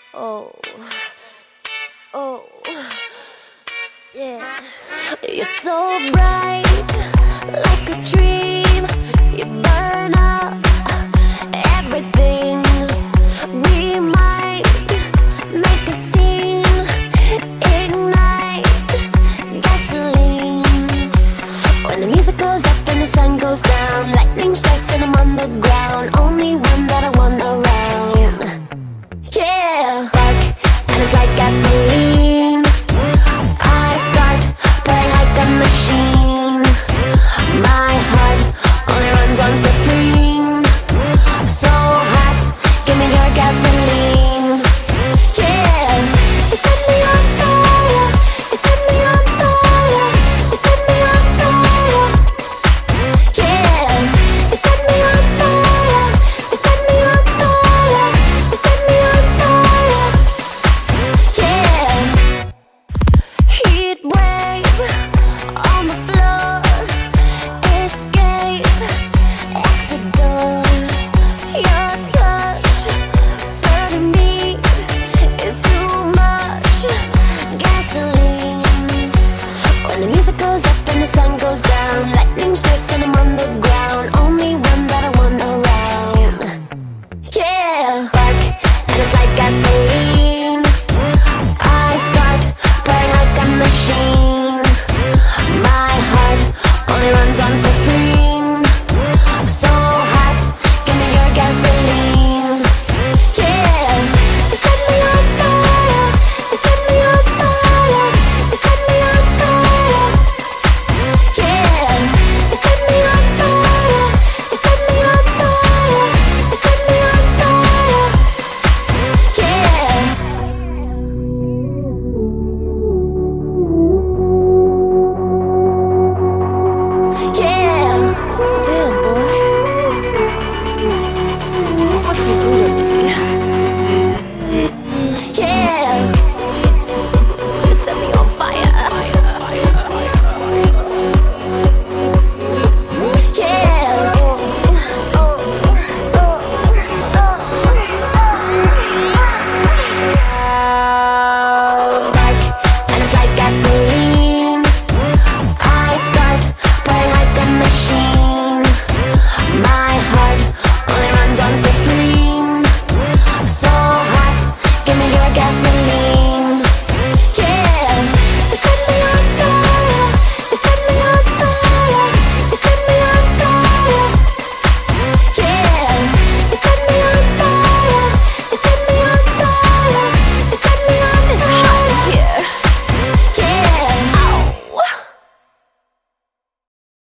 Oh, oh, yeah. You're so bright, like a dream. You burn up everything. We might make a scene, ignite gasoline. When the music goes up and the sun goes down, lightning strikes and I'm on the ground. Only one that I want around. Yeah, spark, and it's like gasoline. I start burning like a machine. My heart only runs on Supreme. So hot, give me your gasoline. Yeah, you set me on fire. You set me on fire. You set me on fire. Yeah, you set me on fire. You set me on fire. You set me on fire. Yeah, heat wave on the floor. Escape, exit door. Your touch burning me is too much gasoline. When the music goes up and the sun goes down, lightning strikes and I'm on the ground. Only one that I want around. Yeah, spark, and it's like gasoline. I start burning like a machine.